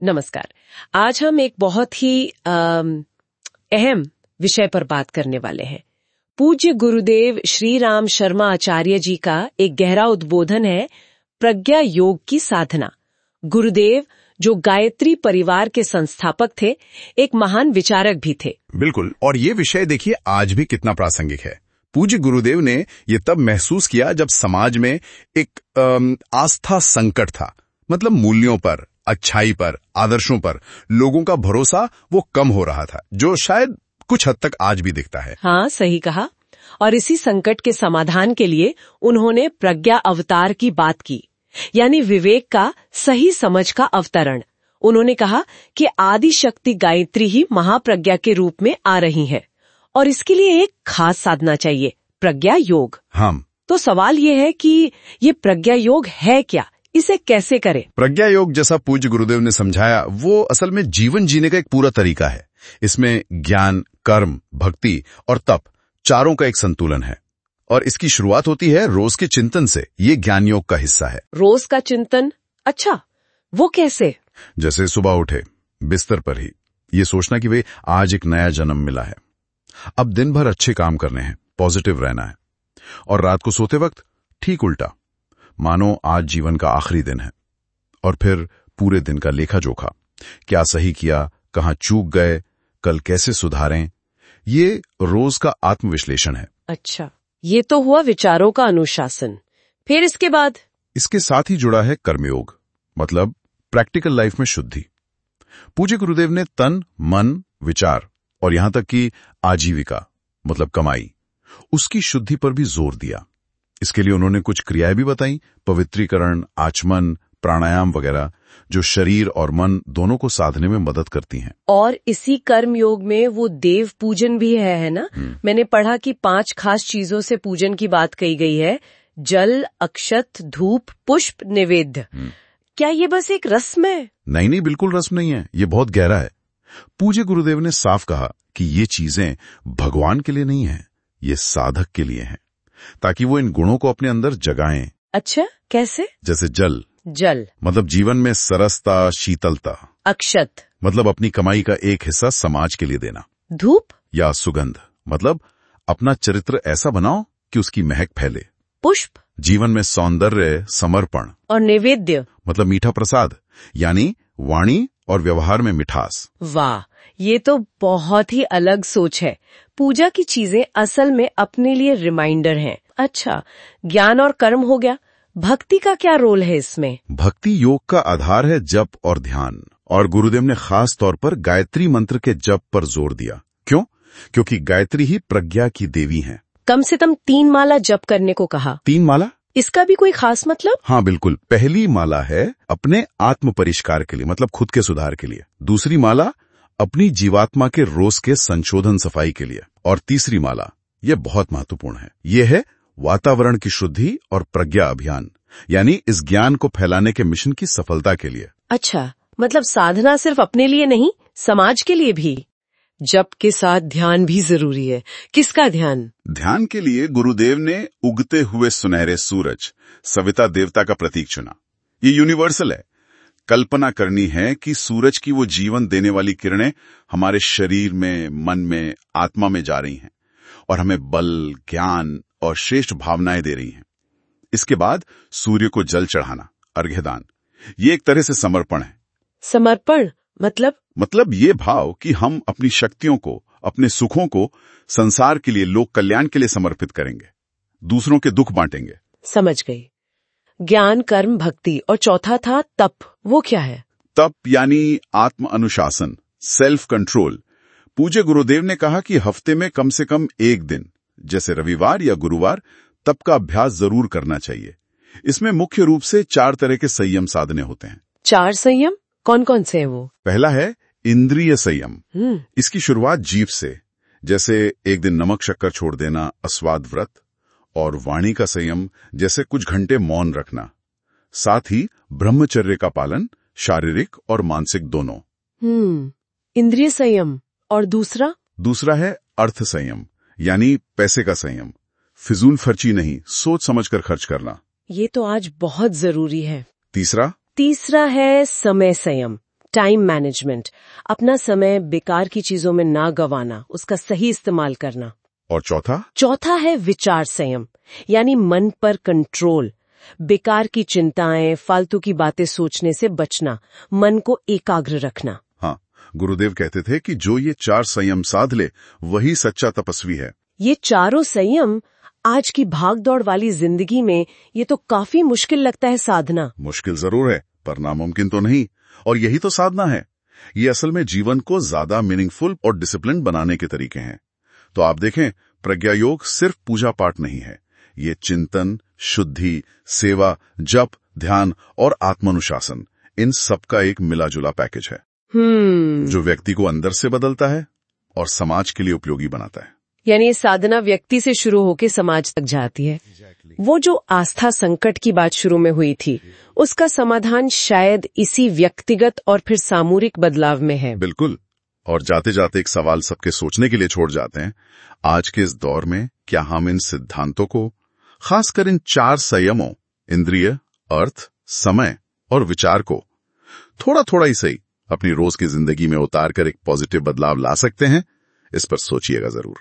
नमस्कार। आज हम एक बहुत ही अहम विषय पर बात करने वाले हैं। पूज्य गुरुदेव श्री राम शर्मा आचार्य जी का एक गहरा उद्बोधन है प्रज्ञा योग की साधना। गुरुदेव जो गायत्री परिवार के संस्थापक थे, एक महान विचारक भी थे। बिल्कुल, और ये विषय देखिए आज भी कितना प्रासंगिक है। पूज्य गुरुदेव ने ये तब महसूस किया जब समाज में एक आस्था संकट था। मतलब मूल्यों पर, अच्छाई पर, आदर्शों पर लोगों का भरोसा वो कम हो रहा था, जो शायद कुछ हद तक आज भी दिखता है। हाँ, सही कहा। और इसी संकट के समाधान के लिए उन्होंने प्रज्ञा अवतार की बात की, यानी विवेक का सही समझ का अवतरण। उन्होंने कहा कि आदि शक्ति गायत्री ही महाप्रज्ञा के रूप में आ रही है और इसके लिए एक खास साधना चाहिए, प्रज्ञा योग। हाँ, तो सवाल ये है कि ये प्रज्ञा योग है क्या, इसे कैसे करें? प्रज्ञा योग, जैसा पूज्य गुरुदेव ने समझाया, वो असल में जीवन जीने का एक पूरा तरीका है। इसमें ज्ञान, कर्म, भक्ति और तप चारों का एक संतुलन है और इसकी शुरुआत होती है रोज के चिंतन से। ये ज्ञान योग का हिस्सा है। रोज का चिंतन? अच्छा, वो कैसे? जैसे सुबह उठे, बिस्तर पर ही ये सोचना कि वे आज एक नया जन्म मिला है, अब दिन भर अच्छे काम करने हैं, पॉजिटिव रहना है। और रात को सोते वक्त ठीक उल्टा, मानो आज जीवन का आखिरी दिन है। और फिर पूरे दिन का लेखा जोखा, क्या सही किया, कहाँ चूक गए, कल कैसे सुधारें। ये रोज का आत्मविश्लेषण है। अच्छा, ये तो हुआ विचारों का अनुशासन। फिर इसके बाद? इसके साथ ही जुड़ा है कर्मयोग, मतलब प्रैक्टिकल लाइफ में शुद्धि। पूज्य गुरुदेव ने तन, मन, विचार और यहां तक कि आजीविका मतलब कमाई, उसकी शुद्धि पर भी जोर दिया। इसके लिए उन्होंने कुछ क्रियाएं भी बताई, पवित्रीकरण, आचमन, प्राणायाम वगैरह, जो शरीर और मन दोनों को साधने में मदद करती हैं। और इसी कर्म योग में वो देव पूजन भी है ना? मैंने पढ़ा कि 5 खास चीजों से पूजन की बात कही गई है। जल, अक्षत, धूप, पुष्प, निवेद्य। क्या ये बस एक रस्म है? नहीं, बिल्कुल रस्म नहीं है, ये बहुत गहरा है। पूज्य गुरुदेव ने साफ कहा कि ये चीजें भगवान के लिए नहीं है, ये साधक के लिए हैं, ताकि वो इन गुणों को अपने अंदर जगाएं। अच्छा, कैसे? जैसे जल मतलब जीवन में सरसता, शीतलता। अक्षत मतलब अपनी कमाई का एक हिस्सा समाज के लिए देना। धूप या सुगंध मतलब अपना चरित्र ऐसा बनाओ कि उसकी महक फैले। पुष्प जीवन में सौंदर्य, समर्पण। और नैवेद्य मतलब मीठा प्रसाद, यानी वाणी और व्यवहार में मिठास। वाह, ये तो बहुत ही अलग सोच है। पूजा की चीजें असल में अपने लिए रिमाइंडर हैं। अच्छा, ज्ञान और कर्म हो गया। भक्ति का क्या रोल है इसमें? भक्ति योग का आधार है जप और ध्यान, और गुरुदेव ने खास तौर पर गायत्री मंत्र के जप पर जोर दिया। क्यों? क्योंकि गायत्री ही प्रज्ञा की देवी है। कम से कम 3 माला जप करने को कहा। 3 माला? इसका भी कोई खास मतलब? हाँ बिल्कुल। पहली माला है अपने आत्म परिष्कार के लिए, मतलब खुद के सुधार के लिए। दूसरी माला अपनी जीवात्मा के रोज के संशोधन, सफाई के लिए। और तीसरी माला, यह बहुत महत्वपूर्ण है, यह है वातावरण की शुद्धि और प्रज्ञा अभियान, यानी इस ज्ञान को फैलाने के मिशन की सफलता के लिए। अच्छा, मतलब साधना सिर्फ अपने लिए नहीं, समाज के लिए भी। जप के साथ ध्यान भी जरूरी है। किसका ध्यान? ध्यान के लिए गुरुदेव ने उगते हुए सुनहरे सूरज, सविता देवता का प्रतीक चुना। ये यूनिवर्सल है। कल्पना करनी है कि सूरज की वो जीवन देने वाली किरणें हमारे शरीर में, मन में, आत्मा में जा रही हैं और हमें बल, ज्ञान और श्रेष्ठ भावनाएं दे रही हैं। इसके बाद सूर्य को जल चढ़ाना, अर्घ्यदान, ये एक तरह से समर्पण है। समर्पण मतलब ये भाव कि हम अपनी शक्तियों को, अपने सुखों को संसार के लिए, लोक कल्याण के लिए समर्पित करेंगे, दूसरों के दुख बांटेंगे। समझ गई। ज्ञान, कर्म, भक्ति, और चौथा था तप। वो क्या है? तप यानी आत्म अनुशासन, सेल्फ कंट्रोल। पूज्य गुरुदेव ने कहा कि हफ्ते में कम से कम एक दिन, जैसे रविवार या गुरुवार, तप का अभ्यास जरूर करना चाहिए। इसमें मुख्य रूप से 4 तरह के संयम साधने होते हैं। 4 संयम कौन कौन से हैं वो? पहला है इंद्रिय संयम। इसकी शुरुआत जीभ से, जैसे एक दिन नमक शक्कर छोड़ देना, अस्वाद व्रत। और वाणी का संयम, जैसे कुछ घंटे मौन रखना। साथ ही ब्रह्मचर्य का पालन, शारीरिक और मानसिक दोनों। इंद्रिय संयम। और दूसरा है अर्थ संयम, यानी पैसे का संयम। फिजूल खर्ची नहीं, सोच समझकर खर्च करना। ये तो आज बहुत जरूरी है। तीसरा है समय संयम, टाइम मैनेजमेंट, अपना समय बेकार की चीजों में ना गंवाना, उसका सही इस्तेमाल करना। और चौथा है विचार संयम, यानी मन पर कंट्रोल। बेकार की चिंताएं, फालतू की बातें सोचने से बचना, मन को एकाग्र रखना। हाँ, गुरुदेव कहते थे कि जो ये 4 संयम साध ले वही सच्चा तपस्वी है। ये चारों संयम आज की भागदौड़ वाली जिंदगी में ये तो काफी मुश्किल लगता है साधना। मुश्किल जरूर है, पर नामुमकिन तो नहीं। और यही तो साधना है। ये असल में जीवन को ज्यादा मीनिंगफुल और डिसिप्लिन बनाने के तरीके हैं। तो आप देखें, प्रज्ञा योग सिर्फ पूजा पाठ नहीं है। ये चिंतन, शुद्धि, सेवा, जप, ध्यान और आत्मानुशासन, इन सब का एक मिला जुला पैकेज है जो व्यक्ति को अंदर से बदलता है और समाज के लिए उपयोगी बनाता है। यानी ये साधना व्यक्ति से शुरू होकर समाज तक जाती है। वो जो आस्था संकट की बात शुरू में हुई थी, उसका समाधान शायद इसी व्यक्तिगत और फिर सामूहिक बदलाव में है। बिल्कुल। और जाते जाते एक सवाल सबके सोचने के लिए छोड़ जाते हैं। आज के इस दौर में क्या हम इन सिद्धांतों को, खासकर इन 4 संयमों, इंद्रिय, अर्थ, समय और विचार को थोड़ा थोड़ा ही सही अपनी रोज की जिंदगी में उतार कर एक पॉजिटिव बदलाव ला सकते हैं? इस पर सोचिएगा जरूर।